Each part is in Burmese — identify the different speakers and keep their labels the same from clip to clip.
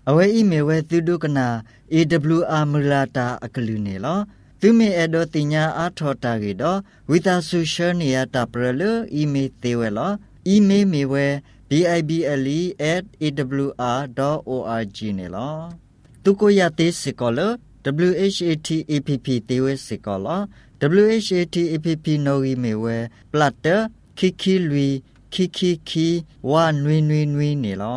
Speaker 1: Awe imewe tudu kena AWR mulata akalune lo. Tume edo tinya athota gido witha social niya taprelu ime tewe lo. Ime mewe bible@awr.org ne lo. Tuko yate sikolo WHATAPP tewe sikolo WHATAPP nogi mewe platter kiki lui kiki wa nui ne lo.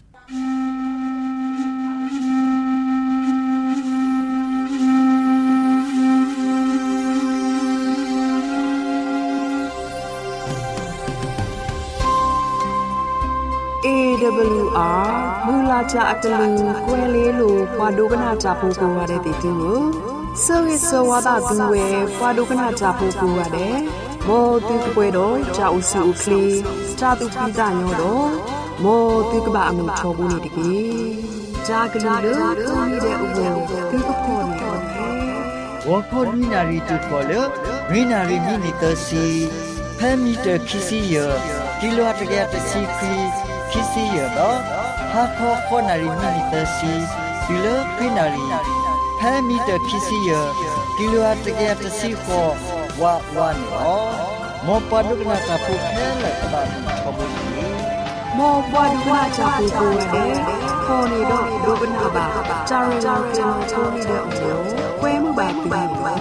Speaker 2: AWR မူလာကြအတလူကွယ်လေးလိုပွားဒုကနာကြဖို့ကိုရတဲ့တီတူကိုစောရစောဝါဒသူဝဲပွားဒုကနာကြဖို့ကိုရတယ်မောတူကွယ်တော့ကြောက်စုကလေးစာသူပိတာညောတော့မောတူကဘာအမှုချောဘူးနေတကြီးဂျာကလူလို့တူနေတဲ့ဥပ္ပေသူကခေါ်နေတယ်
Speaker 1: ဝခေါ်နီနာရီတူခေါ်လို့ရီနာရီမီနီတစီဖဲမီတခီစီယကီလိုအတကတစီခီKisi ya do ha kho nari minita si bilo pinari ha meter kisi ya kilo atake atasi kho wa ni lo mo padukna ta phu khela ta chobu ni
Speaker 2: mo padukna ta phu ko de kho ni do dukna ba charo ke mo cho ni de o kwe mu ba pi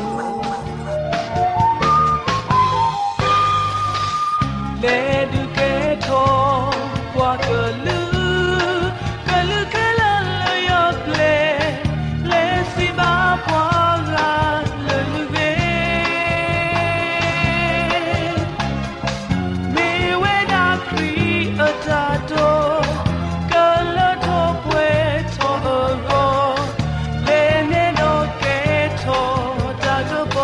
Speaker 3: le du ke tho qua cờ lư kala lo yo ple le si ba qua la le ve me we da kri ata to kala to pwe to ro le ne no ke to ta to bo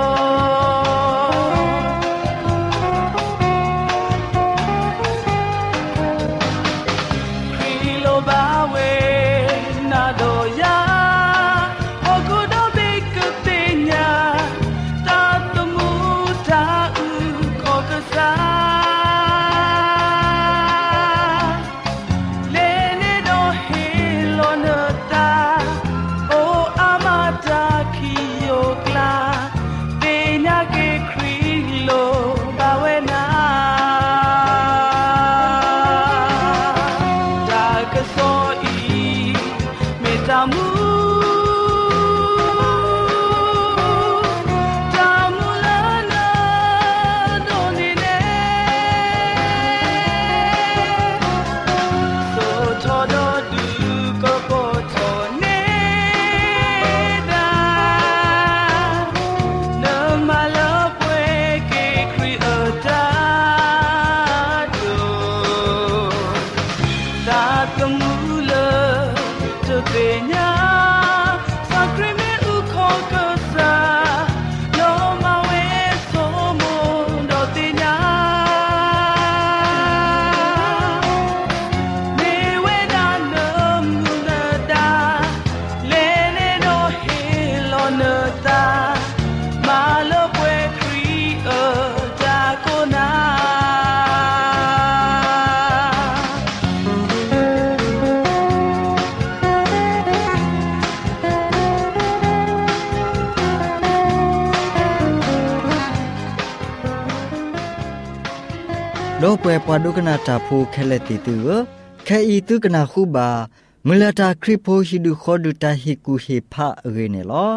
Speaker 1: လောပွဲပွားဒုကနာတာဖိုခဲလက်တီတူခဲဤတုကနာခုပါမလတာခရစ်ဖိုဟီဒူခေါ်ဒူတာဟီကူဟေဖာရေနေလော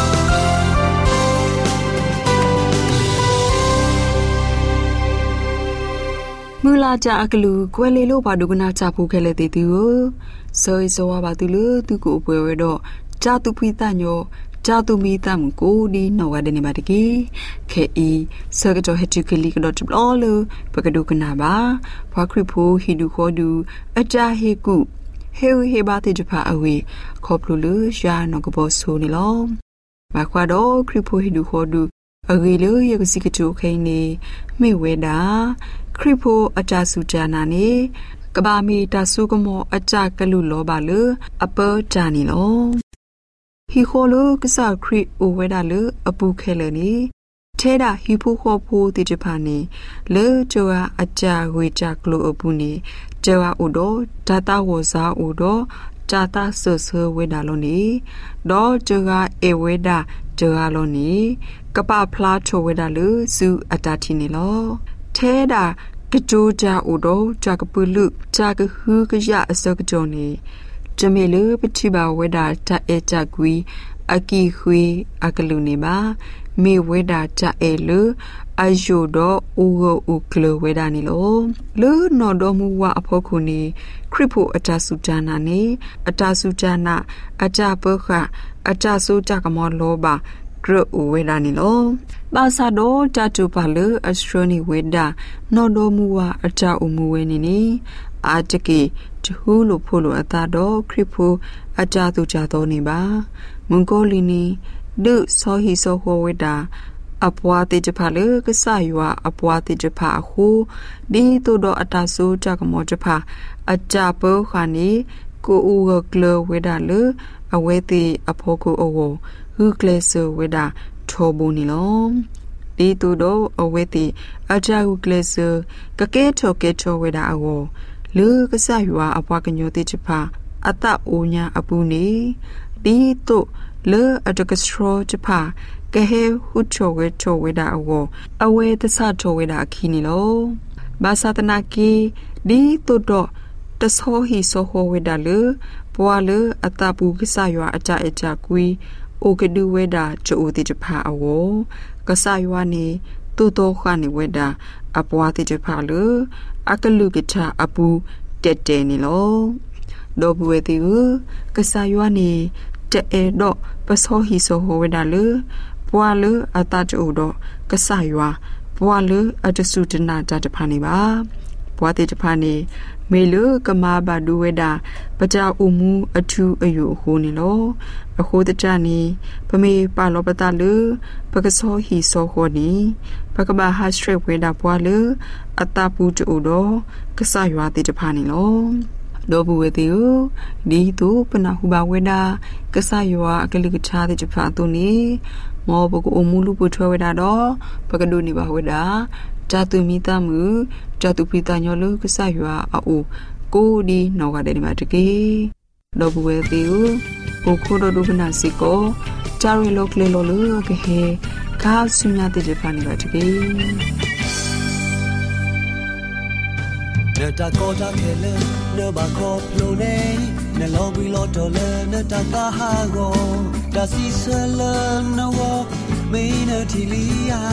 Speaker 2: မူလာကြအကလူကွယ်လေလို့ဘာဒုကနာချဖိုခဲလက်တီတူဆောစောဝါဘာတူလို့သူကိုပွဲဝဲတော့ဂျာတူဖိတညောဂျာတူမီတမ်ကိုဒီနော်ဝဒနေပါတကေခဲဤဆာကတိုဟက်တူကလီကတော့တဘလောလို့ပကဒုကနာပါဘွားခရဖိုဟီဒူခေါ်ဒူအကြဟေကုဟေဝဟေဘာတိတဖာအဝေခေါပလူလူရှာနော်ကဘောဆူနေလောဘာခွာတော့ခရဖိုဟီဒူခေါ်ဒူအဂေလိုရကစီကတူခိနေမေဝဲတာခရဖိုအကြဆူဂျာနာနေကဘာမီတာဆုကမောအကြကလူလောပါလအပေါ်ဂျာနီလောဟီခိုလိုကစားခရီအိုဝဲတာလအပူခဲလနေထဲတာဟီဖိုခေါ်ဖိုတိတဖာနေလေကျော်အကြဝေကြကလိုအပူနေကျော်အိုတော့ဒတာဝဇာအိုတော့จาตาเสือเสือเวดาโลนี้ดอเจกาเอเวดาเจอาโลนี้กะปาพลาโชเวดาลือซูอัตาทินีโลเทดากะจูจาอุโดจากะปุลุจากะฮูกะยะอสกะโจนีจเมลือปฏิบาเวดาตาเอจากวีอากีควีอากะลุนีบามีเวดาตาเอลืออายุโดอูโกอูกลเวดานิโลลือนอดอมูวาอภคุนีคริปุอาจาสุจานานีอาจาสุจานะอาจาเปคะอาจาสุจากะมอโลบากรอูเวดานิโลบาซาโดจาจูปาลืออัสโตรนีเวดานอดอมูวาอาจาอุมูเวนินีอาจกิจฮูลุโพลุอตาโดคริปุอาจาตุจาโตนีบามุงโกลินีดุโซฮิโซโฮเวดาอปวาติจพาเลกษายวาอปวาติจพาคูดีตุโดอัตาสูจากมอจพาอาจาเปขานีกูอูกเลเวดาเลอเวติอภกุโอโวฮูเกลเซเวดาโทบูนิโลดีตุโดอเวติอาจาฮูเกลเซกะเกโทเกโทเวดาอโวลือกษายวาอปวากญโยติจพาอัตโอญาอปูนีดีตุเลอจกสโตรจพากะเฮฮุโชเวโชเวดาอโวอเวตสะโชเวดาคีนิโลบาสาตนากีดีตุโดตโซฮิโซโฮเวดาเลปวาเลอตาปูกิสายอาจาเอจากวีโอกดูเวดาจูติจพาอโวกษายานีตุโตขานิเวดาอปวาติจพาเลอากลุกิชาอปูเตเตนิโลโดบเวติกษายานีเจเอโดปโซฮิโซโฮเวดาเลปวาเลอตาจูโดกษายวาปวาเลอจสุจนาจาจพานิบาปวาติจพานีเมเลกมาบาดูเวดาปจาอุมูอทูอยุโหนิโลอโคตจานีปเมปาโลปตาเลปกโซฮิโซโฮนีปกบาฮัสเทรเวดาปวาเลอตาปูจูโดกษายวาติจพานิโลโดบุเวติโอดีตุปนะหุบาเวดากษายวาอกลิกชาติจพาตุนีมอปกโอมูลุปุทเวดาดอปกดูนิบาเวดาจาตุมิตามุจาตุปิตาญอลกษายวาออูโกดีนอกาเดนิมาตเกโดบุเวติโอโอโคโดดุบนาสิโกจาเรโลกเลโลลกเฮกาสุญญาติจพานิบาตเก
Speaker 4: เนตาโกตาเคเลเนบาโคพลูเนเนโลบิโลโตเลเนตากาฮาโกดาซิเซเลนวอเมเนทิลียา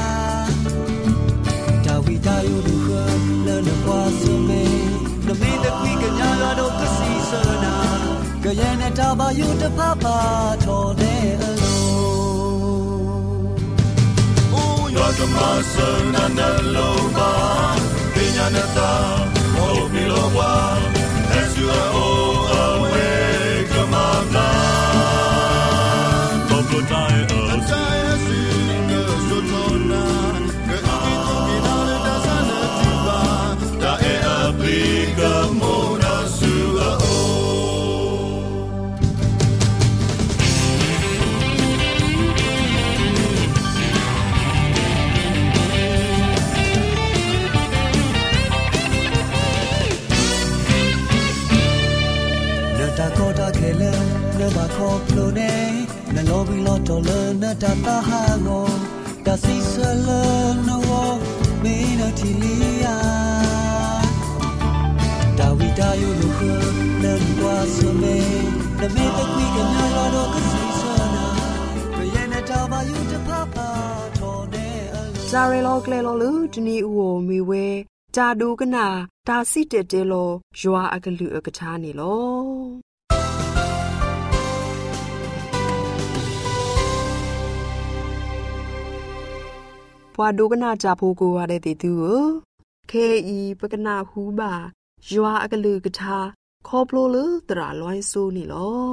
Speaker 4: ดาวิดายูดูเฮเลเนควาสเมเนเมตะควีกะญาลาโดกซิเซนากะเยเนตาบายูตะพาปาโทเนอโลโอยอตมาเซนันโลบาNata, oh Milowa, as you are all away, come on now. Pablo Taya, Taya, Singa, Sotona, Kakito, Minale, Dasana, Tuba, Tae, Aplica, Mona, Sua, oh. Dakota kele neba koplone na lobi lotole na tatahago da sisele no mina tilia Dawida yuluhu na kwasume na meta kwika na lo kasisana kayena taba yuta papa tone alo
Speaker 2: Zarelo klelo lu tni uo miweจาดูกนาตาซิเตเตโลยัวอากลือกะชานี่โลปวาดูกนาจาพูกูวาเดติตูเคอีปกนาฮูบายัวอากลือกะชาคอโปโลลตราลอยซูนี่โล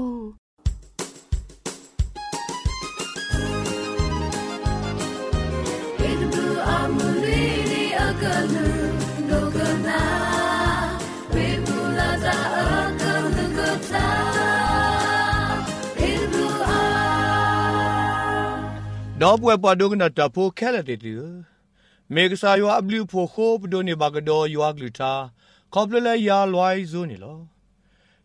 Speaker 5: ดอบเวปาดูกนาตาโพแค่ละเดือเมกษายอับลิวโพโคปโดนิบากดอยัวกลุตาคอปเลยาลอยซูนี่ลอเท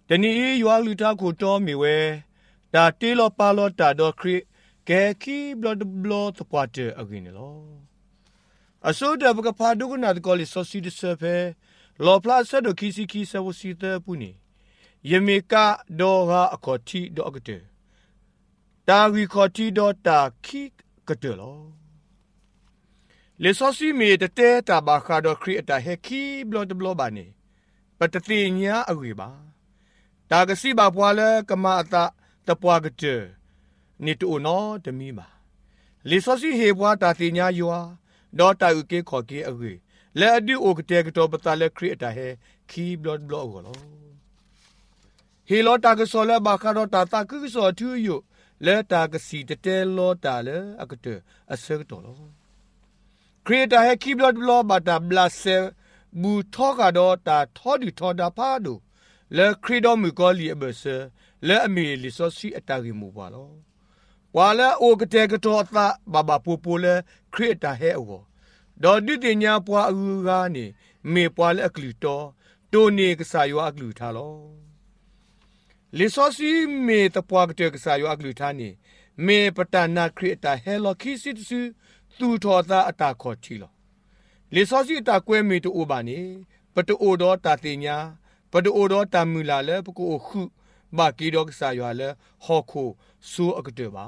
Speaker 5: แต่นี้ยัวลุตากูโตมีเวตาตีลอปาลอตาดอคริแกคีบลอดบลอตปวาเจอกินลออาศัยเดบกับพาดุกนาดกอลิสอสิดเซเพลอพลาสดอคิซิคิซาวซิเตปุนียเมกาดอฮาอคอทีดอกเตตาวิคอทีดอตาคิกเตลอเลสอซิเมตเตตาบาคาดอคริตาเฮคีบลอดบลอบานีปตติญาอวิบาตากสิบาปวาเลกมาตาตะปวากเจนิตูนอตมีบาเลสอซิเฮบวาตาติญายัวดอตาอุเกขอเกอวิและอดีโอกเตกตอบตาเลคริตาเฮคีบลอดบลอกลอเฮลอตากสอเลบาคาดอตาตาคึกสอทูยุและตากสีเตลอตาเลอะกเตอเซกตอลอครีตาเฮคีบลอดบลอบาตาบลาเซบูทอกาดอตาทอดิทอดาพาดูและครีดอมุกอลีเบเซและอเมลิซอซีอตาริมูบาลอวาและโอกเตกตอตาบาบาปูปูเลครีตาเฮโอดอดิติญาปวาอูกานีเมปวาเลอกลิโตโตเนกสายอากลุทาลอลิซอซีเมตปวากเตกสายอากลุทานีเมปตานาครีตาเฮลอคิซิตซูตูทอตาอตาคอทีลอลิซอซีตาควยเมตูบานีปะตูโอดอตาติญาปะตูโอดอตามูลาเลปะกูขุบากีดอกสายอเลฮอโคซูอากเตบา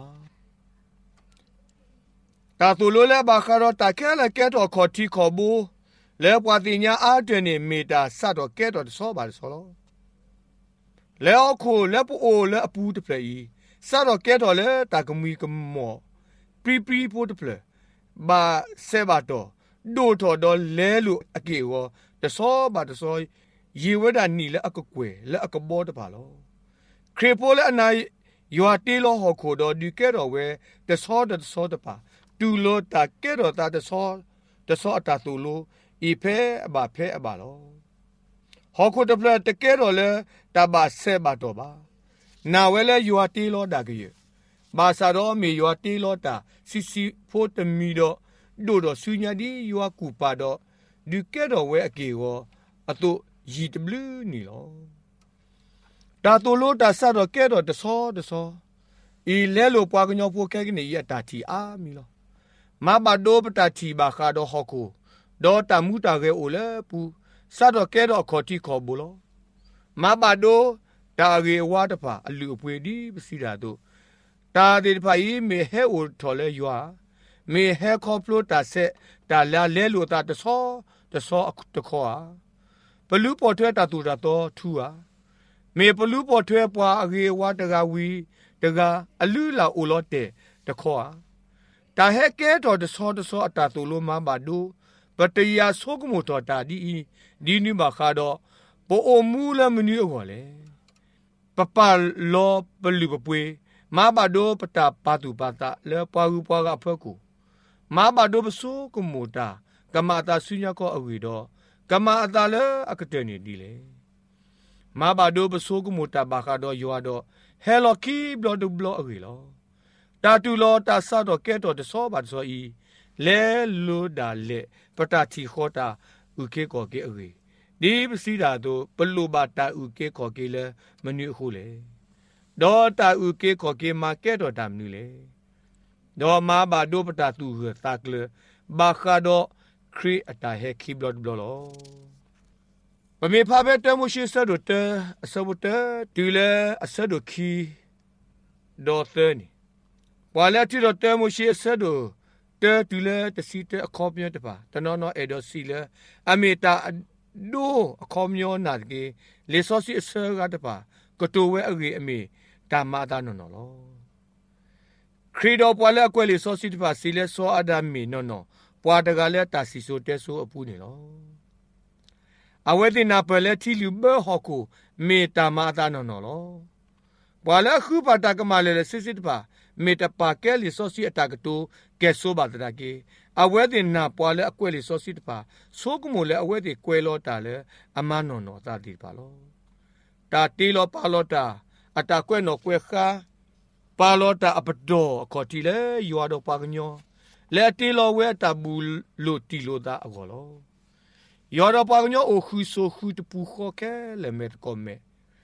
Speaker 5: ตาตูโลเลบาคารอตาแค่ละแกตอคอทีคอบูและปวาติญาอาเดเนเมตาซาดอแกตอซอบาซอลอแล้วโคและปูโอและอปูตะเพลอีซาดอแกตอเลตากมีกมอปรีปูตะเพลบาเซบาโตโดทอดอเลลุอเกวอตะซอบาตะซอยยีเวดานีและอากกเวและอากบอตะพาลอครีโปและอนายยัวตีลอฮอโคดอดิแกตอเวตะซอตะพาตูโลตาเกโรตาตะซอตาตูโลอีเพอบาเพอบาลอฮอโคตะเพลตะเกโรเลตาบาเซบาโตบานาเวเลยัวตีลอดากเยบาซาโรเมยัวตีลอตาซิโฟตมีโดโดโดซุญญาดียัวกูปาโดดิเกโรเวอเกวออะตุยีตบลูนีลอตาตูโลตาซาโรเกโรตะซออีเลโลปวากญอโพแกกนี่ยะตาทีอามีลอมาบาโดปตาทีบาคาโดฮอโคดอตามูตาเรโอเลปูซาโดเกโรคอติคอบูลอมาบาโดตาเรวาตปาอลูปเวดีปสิดาโตตาเดปาอีเมเฮโอทอเลยัวเมเฮคอพลูตาเซตาลาเลโลตาตะซอตะคอปลูปอเทตาตูตาโตทูอาเมปลูปอเทปวาเรวาตกาวีตกาอลูลาโอโลเตตะคอตาเฮเกตอตะซอตาตูโลมาบาดูปะตยาโซกโมตอตาดีนิบาคาดอปอโอมูลามนีโอเลปะปาลอปลูปป่วยมาบาโดปตาปาตูปาตาเลปารูปากะฟะกูมาบาโดปโซกโมตากะมาตาสุญญาก็อวีดอกะมาตาเลอะกะเตนีดีเลมาบาโดปโซกโมตาบาคาดอยัวดอเฮลอคีบลอดบลออวีลอตาตูลอตาซาดอเกตอตะซอบาซออีเลลูดาเลปตาทีขอตาอุเคกอเกอวีดีปสิดาโตปลูบาตาอุเคกอเกเลมนุခုเลดอตาอุเคกอเกมาเกตอตามนุเลดอมาบาโดปตาตูเฮตากเลบาคาดอครีอตาเฮคีบลอดบลอลอปะเมพาเบตมุชิซะโดเตอสบุเตตูเลอสะโดคีดอเตนีวาเลติโดเตมุชิซะโดเตตูเลตะซีเตอคอมยตปาตะนอนอเอดอซีเลอเมตาดูคอมยอนาเกเลซอซิเซกาตปากโตเวอเกอเมตามาตานอนอลอครีดอปวาเลอควเลซอซิตปาซีเลซออาดามีนอนอปวาตะกาเลตาซิโซเตโซอปูนีลอအဝဲတင်နာပလဲတီလူဘဟခုမေတ္တာမာတာနော်လောဘာလဲခုပါတကမလဲစစ်စစ်ပါမေတ္တာပါကဲလီစောစီအတကတူကဲဆိုပါတတာကေအဝဲတင်နာပွာလဲအကွဲလီစောစီတပါဆိုကမိုလဲအဝဲတင်ကွဲလောတာလဲအမနော်တာတိပါလောတာတီလောပါလောတာအတကွဲနော်ကွဲခါပါလောတာအပဒောခေါ်တီလဲယွာတော့ပါကညောလဲတီလောဝဲတာဘူးလို့တီလို့တာအကောလောယောဒပါကညိုအခုဆိုခုတပူခောကဲလေမက်ကောမဲ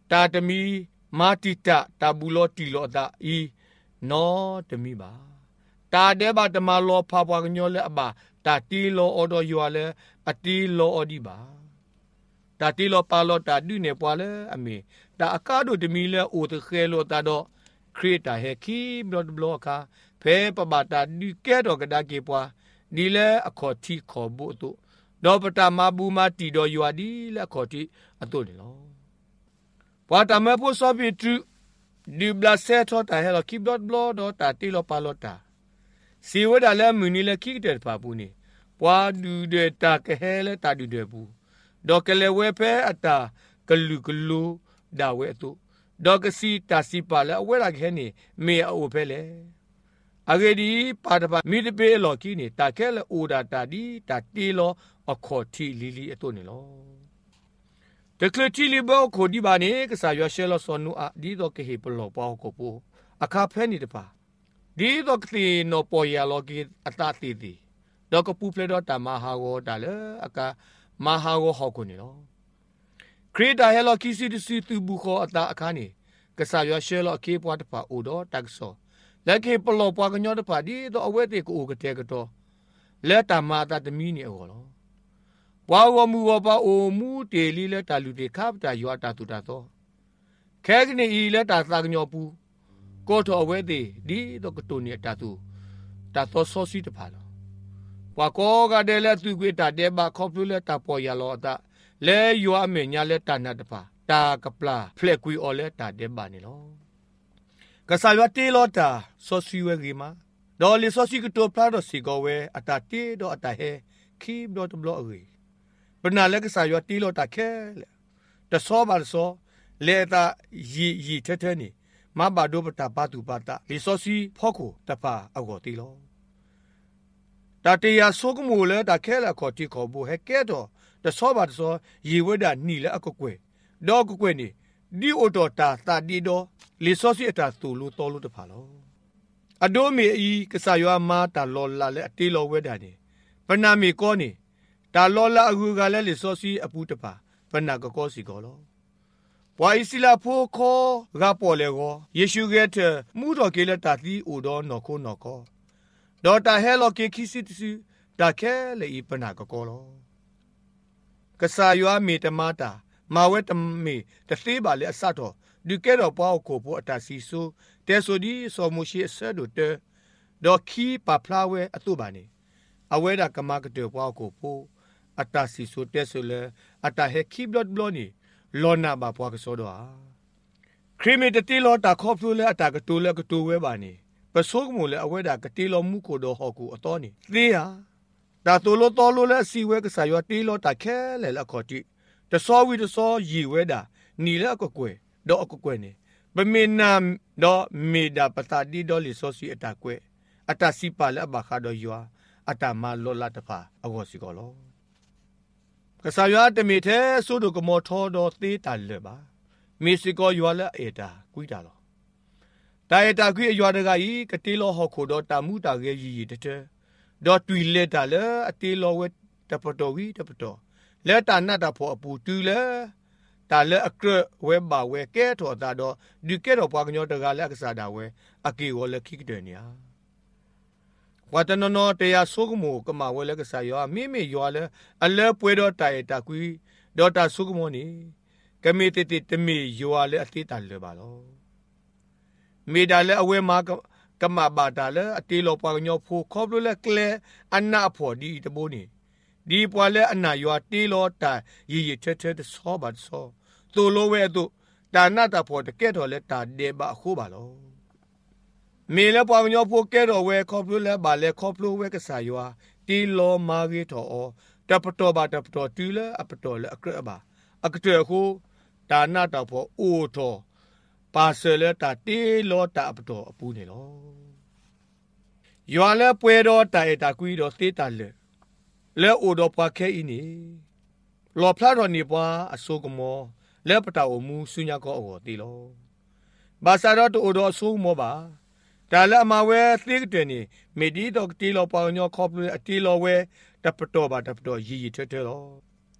Speaker 5: ตาตมีมาติตะตาบุโลติโลตาอีนอตมีบาตาเดบาตมาโลพาปวกญอเลอบาตาติโลอดยัวเลอติโลอดิบาตาติโลปาโลตาดุเนปวาเลอเมตาอากาโดตมีเลโอตเคโลตาโดครีตาเฮคีบลอดบลอคาเพปบาตาดิเกโดกดาเกปวาดีเลอคอทีขอบุตุดอปตามาบูมาติดอยัวดีเลอคอทีอตุเนโลปาตาเมโพซอบิตรุดิบลาเซทอตาเฮลคิบดอดบลอดอตาติโลปาโลตาစီဝဒါလဲမူနီလဲခိတဲ့ပါပူနေပွားဒူတဲ့တာကဟဲလဲတာဒူတဲ့ဘူးဒေါ်ကလေးဝဲဖဲအတာကလူကလူဒါဝဲအတူဒေါ်ကစီတာစီပါလဲအဝဲလာခဲနေမေအိုဖဲလဲအဂေဒီပါတပါမိတပေလော်ကီနေတာခဲလဲအိုဒါတာဒီတာတီလောအခေါ်တီလီလီအတူနေလောတကလတီလီဘောခိုဒီပါနေကစားရရှဲလောစောနူအဒီတော့ကဟေပလောပေါကိုပူအခါဖဲနေတပါဒီတော့ကတိနောပေါ်ရလောကီအတတိတိတော့ကပူဖလေတော့တမဟာဝတာလေအကမဟာဝဟောကုနေလောခရီတာဟဲလောကီစီတစီတူဘူခောအတအခါနေကစားရရှဲလောကေပွားတပါအိုတော့တက်ဆောလက်ကေပလောပွားကညောတပါဒီတော့အဝဲတေကိုကတဲ့ကတော့လက်တမတာတမီနေအောလောဝါဝမူဝပါအိုမူတေလီလက်တလူတေခပ်တာယောတာတူတာတော့ခဲကနေဤလက်တာသာကညောပူကိုထောဝဲသေးဒီတော့ကတုန်နေတာသူတာသောဆောစီတဖာလောပွာကောကတဲ့လက်သူကွေတာတဲ့ဘာခေါပလူလက်တာပေါ်ရလောတာလဲယောအမေညာလက်တာနာတဖာတာကပလာဖလက်ကွီအော်လက်တာတဲ့ဘာနေလောကဆာလဝတေလောတာဆောစီဝဲဂီမာဒေါ်လီဆောစီကတိုဖလာတော့စီကောဝဲအတာတေတော့အတာဟဲခိဘတော့ဘလော့ရီပနာလက်ကဆာယောတေလောတာခဲတဆောပါဆောလေတာရီထဲနေမဘာဒိုပတာပါတူပါတာလီဆိုစီဖောခုတပါအောက်တီလောတတေယာဆိုကမူလေတခဲလာခေါ်တီခေါ်ဘူးဟဲကဲတော့တဆောပါတဆောရေဝဲတာနီလေအကွကွဲတော့ကွဲနေဒီအိုတော်တာတာဒီတော့လီဆိုစီအတာတူလို့တော်လို့တပါလောအဒိုမီအီကဆာယောမာတာလောလာလေအတီလောဝဲတာနေပနာမီကောနေတာလောလာအကူကလည်းလီဆိုစီအပူတပါပနာကကောစီကောလောဝါအီစီလာဖိုခေါ်ကပေါ်လေကိုယေရှုကဲတဲ့မူတော်ကေလက်တာတီအိုတော်နော်ခိုနော်ကောဒေါ်တာဟဲလောကေခီစီတစီတာခဲလေဤပနာကကောလောကဆာယောမေတမတာမာဝဲတမေတသေးပါလေအစတော်ဒီကဲတော်ပွားကိုဖို့အတာစီဆိုတဲဆိုဒီဆောမရှိအဆဒိုတဲဒေါ်ခီပါဖလာဝဲအတုပါနေအဝဲတာကမကတဲ့ပွားကိုဖို့အတာစီဆိုတဲဆိုလေအတာဟဲခီဘလော့ဘလော့နေလောနာဘာပွားကစောတော့ခရီမီတတီလောတာခေါပလူလေအတာကတူလေကတူဝဲပါနေပစိုးကမူလေအဝဲတာကတီလောမှုကိုတော့ဟောကူအတော်နေသေးဟာဒါတူလောတော်လို့လေစီဝဲကစားရတီလောတာခဲလေလခေါ်တိတစောဝီတစောရီဝဲတာနီလေအကွယ်တော့အကွယ်နေပမေနာတော့မေဒါပတာဒီဒေါ်လီဆိုစီအတာကွယ်အတာစီပါလေဘခါတော့ယွာအတာမလောလာတဖာအကောစီကောလောကစားရတမီထဲဆိုတို့ကမောထောတော့သေးတာလေပါမီစီကောယွာလက်အေတာကွီတာလောတာရတာကွီအယွာတကကြီးကတိလောဟောခိုတော့တာမှုတာရဲ့ရီတဲ့ဒေါ်တွီလက်တာလေအတေလောဝဲတပတော်ဝီတပတော်လက်တာနတ်တာဖို့အပူတူလေတာလေအကရဝဲပါဝဲကဲထော်တာတော့ဒီကဲတော့ပွားကညောတကလည်းအကစားတာဝဲအကေဝလက်ခိကတဲ့နေရဝတ်တနနောတရားဆုကမှုကမဝဲလက်ကစားရောမိမိရွာလဲအလဲပွဲတော့တိုင်တာကွီဒေါ်တာဆုကမောနေကမေတတိတမီရွာလဲအတိတလဲပါလောမိဒါလဲအဝဲမှာကမဘာတာလဲအတေလောပွားညောဖိုခေါပလိုလဲကလဲအနာဖို့ဒီတဘိုးနေဒီပွားလဲအနာရွာတေလောတာရီရီထဲထဲဆောပါဆောတူလိုဝဲတူတာနာတာဖို့တကဲတော်လဲတာဒေဘာခိုးပါလောမေလပွားညောဖိုကဲတော်ဝဲခေါပလိုလဲဘာလဲခေါပလိုဝဲကစားရွာတေလောမာဂေတော်တပတော်ဘာတပတော်တူလဲအပတော်လဲအကရဘာအကတဲ့ခိုးတာနာတာဖို့အိုတော်ပါဆယ်လက်တာတေလောတာအပတော်အပူနေလောရွာလဲပွဲတော်တိုင်တာကွီတော်သေးတာလဲအိုတော်ပွားခဲအင်းနေလောဖလာတော်နေပွားအစိုးကမောလဲပတာအမှုဆုညာကောအောတီလောဘာသာတော်တို့တော်အစိုးမောပါဒါလည်းအမဝဲသိတဲ့နေမေဒီတော်တီလောပွားညောခေါပလူအတီလောဝဲတပတော်ပါတပတော်ရီရီထဲထဲလောပ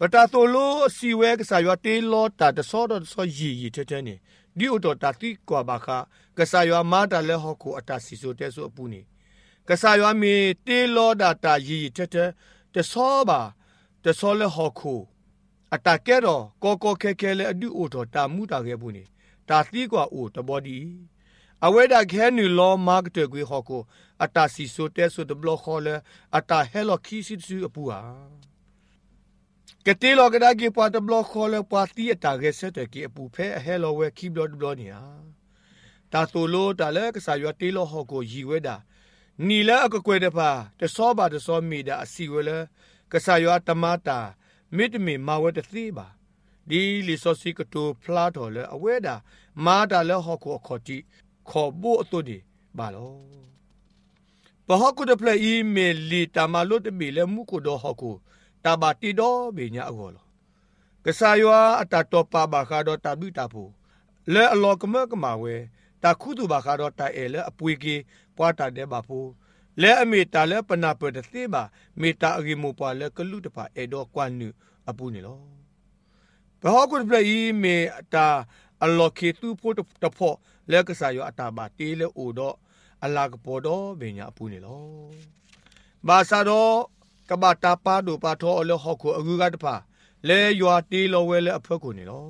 Speaker 5: ปตาโตโลสีเวกสายว่าเตลอตาจะซอดซอยีเทนี่ดิอุตตาติกว่าบาคากสายว่ามาตาเลฮอกอัตาสิโซเตโซปูนี่กสายว่ามีเตลอดาตายีเทจะซอบาจะซอเลฮอกอัตาแกรอกอกเคเลอดิอุตตามูตาเกปูนี่ตาติกว่าอุตบอดีအဝဲဒါခဲနူလောမာကတကွေဟောကိုအတာစီဆိုတဲဆိုတဘလခေါ်လေအတာဟဲလောခီစီစုအပူဟာကတိလောကဒါကေပတ်တဘလခေါ်လေပါတီအတာရဲဆက်တကေအပူဖဲဟဲလောဝဲခီဘလဘလနီဟာတာတိုလိုတာလေကစားရတေလောဟောကိုရီဝဲတာနီလာအကကွေတပါတစောပါတစောမီတာအစီဝဲလေကစားရတမတာမိတမီမာဝဲတသိပါဒီလီဆိုစီကတိုဖလာတော်လေအဝဲတာမာတာလေဟောကိုအခေါ်တီခေါ်ဖို့အတူဒီဘာလို့ပဟကုတပလေအီမေလီတမလို့တမီလေမှုကိုတော့ဟောကိုတဘာတီတော့ဘေညာအောလောကဆာယွာအတတော်ပါဘာခါတော့တပိတာဖို့လဲအလောကမကမာဝဲတခုတူဘာခါတော့တိုင်လဲအပွေကေပွားတာတဲ့ဘာဖို့လဲအမေတာလဲပနာပတဲ့သေးပါမေတာအဂီမူပွားလဲကလူတပါအေတော့ကွမ်နုအပူနေလောဘဟကုတပလေအီမေတာအလောကေတူဖို့တဖို့လဲကစားရအတာပါတေးလဲအိုတော့အလာကပေါ်တော့ဘညာအပူနေလောဘာသာတော့ကဘာတာပါဒိုပါထောအလဟခုအဂူကတဖာလဲရွာတေးလောဝဲလဲအဖက်ကိုနေလော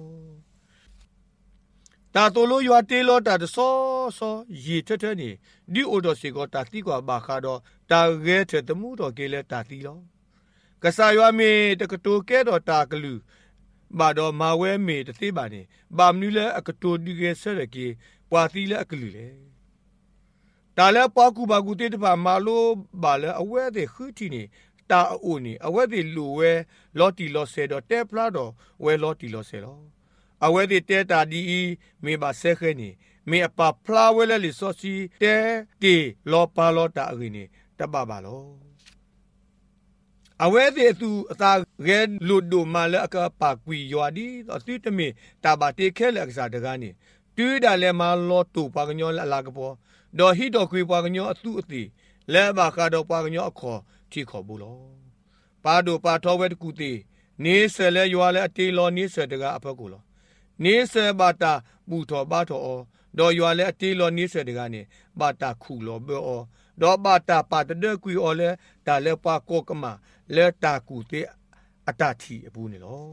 Speaker 5: တာတိုလိုရွာတေးလောတာဆောရီထနေဒီအိုတော့စီကောတာတိကွာဘာခါတော့တာရဲတဲ့တမှုတော့ကေလဲတာတိလောကစားရွာမေတကတိုကဲတော့တာကလူဘာတော့မာဝဲမေတသိပါနေဘာမနူလဲအကတိုဒီကဲဆရကေပွာတီလဲအကလူလေတာလဲပွားကူဘာကူတေတပါမာလိုဘာလဲအဝဲတဲ့ခူတီနေတာအိုနေအဝဲတဲ့လူဝဲလော်တီလော်ဆဲတော့တဲပလာတော့ဝဲလော်တီလော်ဆဲတော့အဝဲတဲ့တဲတာဒီမေဘာဆဲခဲနေမေအပါဖလာဝဲလဲလီဆိုစီတဲတီလော်ပါလော်တာအင်းနေတပပါလောအဝဲတဲ့သူအသာရဲလူဒိုမာလဲအကပါကွီယွာဒီအတိတမေတာဘာတေခဲလဲအစားတကားနေတူးဒါလဲမာလော်တူပါကညောအလာကပေါ်ဒေါ်ဟီတော်ကွေပါကညောအသူအတိလဲဘာခါတော့ပါကညောအခေါ်ထီခေါ်ဘူးလောပါဒိုပါထောဝဲတကူတီနေဆဲလဲယွာလဲအတေလောနေဆဲတကားအဖက်ကိုလောနေဆဲဘာတာပူတော်ပါတော်ဒေါ်ယွာလဲအတေလောနေဆဲတကားနေဘာတာခုလောဘောဒေါ်ဘာတာပါတတဲ့ကွေအော်လဲဒါလဲပါကောကမလဲတာကူတေအတထီအပူနေလော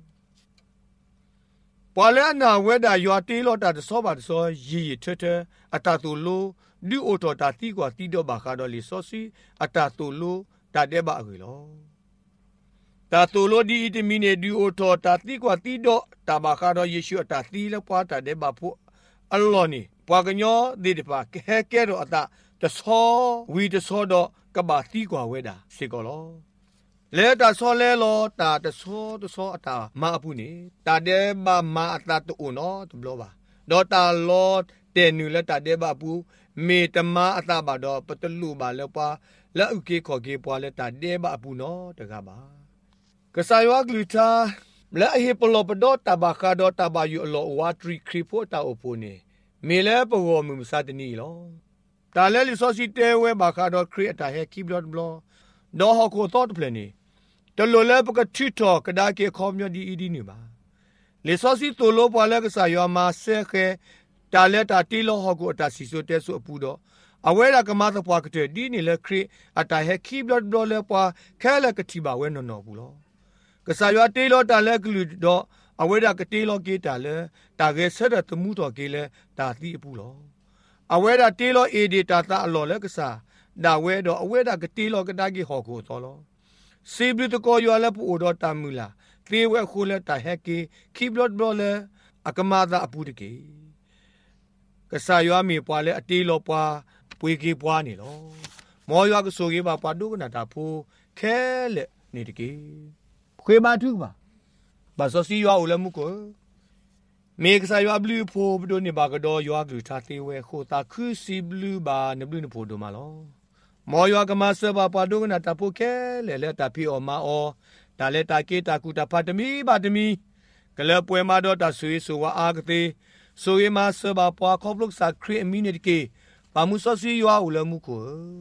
Speaker 5: ပွာလဲနာဝဲတာယွာတေးလောတာတစောပါတစောရီထအတတူလိုဒီအိုတော်တာတီကွာတီတော့ဘာခါတော့လီစောစီအတတူလိုတာတဲ့ပါအကွေလောတာတူလိုဒီအီတမီနေဒီအိုတော်တာတီကွာတီတော့တာဘာခါတော့ယေရှုအတတီလဲပွားတာတဲ့ပါဖို့အလောနီပွာကညောဒီတပါကဲတော့အတတစောဝီတစောတော့ကဘာတီကွာဝဲတာစေကောလောလဲတာဆောလဲလောတာတဆောအတာမာအပူနေတာတဲ့ဘာမာအတာတူနော်တဘလောပါဒေါ်တာလောတဲနူလက်တာတဲ့ဘာပူမေတမအတာဘာတော့ပတလူပါလဲပါလက်ဥကေခေါ်ကေပွာလဲတာတဲ့ဘာပူနော်တကပါကဆာယောဂလူတာလဲအဟေပလောပဒေါ်တာဘာခါဒေါ်တာဘာယူလောဝါထရီခရီပိုတာအပူနေမေလဲပေါ်မူစတနီလောတာလဲလီဆိုစီတဲဝဲဘာခါဒေါ်ခရီအတာဟဲကီဘလော့ဘလောဒေါ်ဟကိုတော့ပလနေတလိုလဲပကထီတော်ကဒါကေခေါမြဒီအီဒီနေပါလေစောစီတိုလိုပွာလဲကစားယောမာဆဲခဲတာလက်တာတီလောဟကိုအတာစီဆိုတဲဆိုအပူတော့အဝဲရကမသပွားကတဲ့ဒီနေလဲခရီအတာဟဲခီဘလော့ဘလောလဲပွာခဲလကတိပါဝဲနော်ဘူးလောကစားယောတီလောတာလဲကလူတော့အဝဲရကတီလောကေတာလဲတာခဲဆက်တဲ့တမှုတော်ကေလဲတာတိအပူလောအဝဲရတီလောအေဒီတာတာအလောလဲကစားဒါဝဲတော့အဝဲရကတီလောကဒါကေဟောကိုတော်လောစေဘလတကိုယွာလပူတော်တမူလာသေဝဲခိုးလက်တာဟက်ကေခီဘလော့ဘလောလဲအကမာသာအပူတကေကဆာယွာမီပွာလဲအတေးလောပွာပွေကေပွာနေလောမောယွာကဆိုကေပါပါဒုကနာတာဖိုးခဲလက်နေတကေခွေမာထုပါဘာစောစီယွာဦးလဲမှုကိုမေကဆာယွာဘလူးဖိုးဘဒိုနေပါကတော့ယွာကလူသာသေဝဲခိုတာခူစီဘလူးပါနဘလူးနေဖိုးဒိုမာလောမောယွာကမဆဘပါဒုကနာတာဖိုးခဲလဲတာဖီအော်မာအော်တာလက်တာကေတာကူတာဖတ်တမီပါတမီကလပွဲမှာတော့တဆွေဆိုဝါအာကတိဆိုရမဆဘပွားခေါပလုတ်စာခရီအမီနီကေပါမှုဆောစီယွာဦးလမှုကို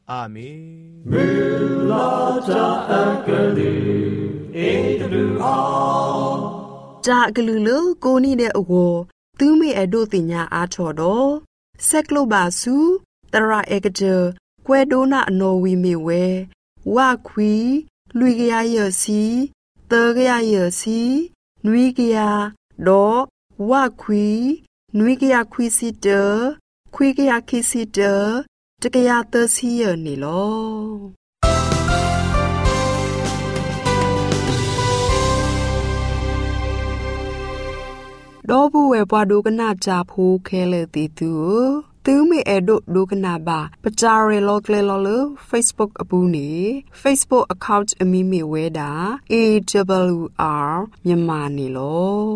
Speaker 5: อาเมนเมลาจาอักลีAWR
Speaker 2: จากลูลูกูนี่เดอโวตูมีอดูติญาอาชอดอเซกโลบาซูตระเอกเจกวโดนาโนวีมีเววาควีลุยกยาเยซีเตกยาเยซีนุยกยาดอวาควีนุยกยาควีซิเตควีกยาคิซิเตตกยาเตซีเยนี่ลอดอบูเวปวาดูกนาจาพูเคเลติตูตูมีเอโดดูกนาบาปจาเรโลเกเลโลเล Facebook อปูนี Facebook account อมีมีเวดา AWR မြန်မာနေလော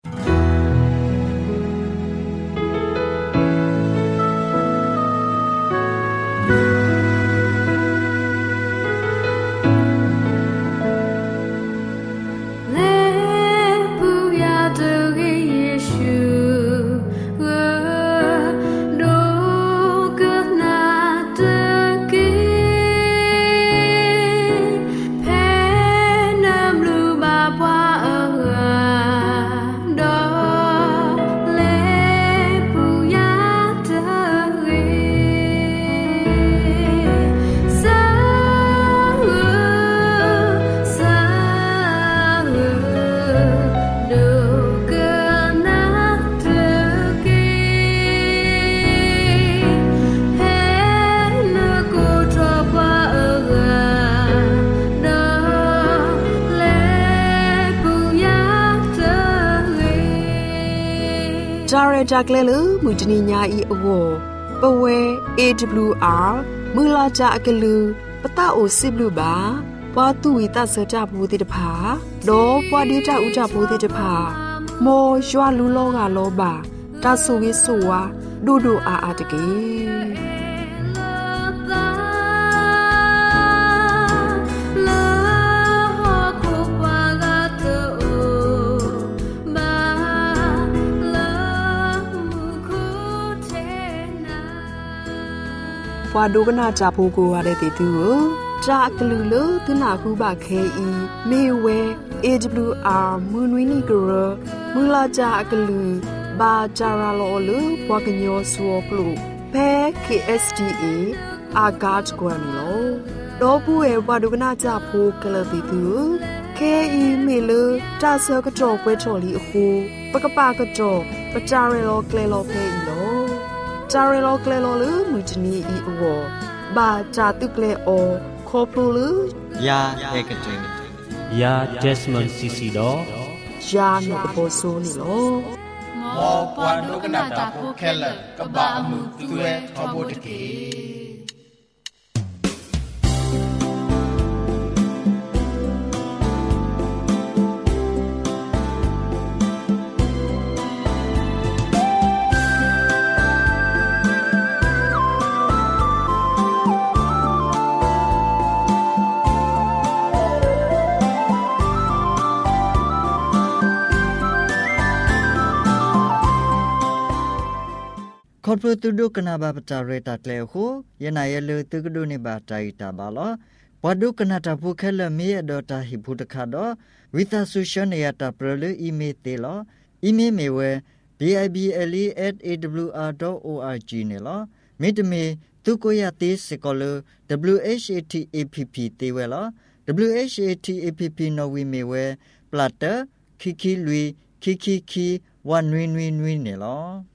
Speaker 2: จาเรจากเลลมุจนิญาอีอโวปเว AWR มือลาจากะลือปะตาโอซิบลูบาปาตุวิตาเสจาบูติตภาโดปวาดิจาอุจาบูติตภาโมยัวลูโลกาโลบาตาสุวิสุวาดูดูอาตะเกพอดูก็น่าจะพูกูอะไรติดตัวจากลูลตุนาคูบาเคอีเมเว AWR มือวินิกรมือลาจากลูบาจาราโลลูพวกญอสัวปลูเพ KSTA อากาศกวนโลดอปูเอพอดูก็น่าจะพูกละติดตัวเคอีเมลตาเซกจอกเวชอลีคูปกปากจอกปจาเรโลเกลโลเพอีโลจาเรโลเกลโลลือมุจนีอีอวบาจาตุเกลโอคอพลูลือยาเอกเจ
Speaker 6: ยาเจสมอนซิซิโด
Speaker 2: ยาโนกโปโซนี่โล
Speaker 5: มอปวาโดกนาตาโพแคลกะบามุตุเอทอโบตะเกคอร์ปตุดุกนาบาปจาเรตักเลโคยนายเลตุกดุนิบาใจตาบาลปดุกนาตาภูเคลเมียดอตาหิพุตคาดอวิตาสุชเนยตาเปรลอีเมเตลอีเมเมเว bible@awr.org เนลมิดเมตุโกยาติสกอล WHATAPP เตเวล WHATAPP นวิเมเวปลาเตคิคิลุยคิคิคิวันวินวินวินเนล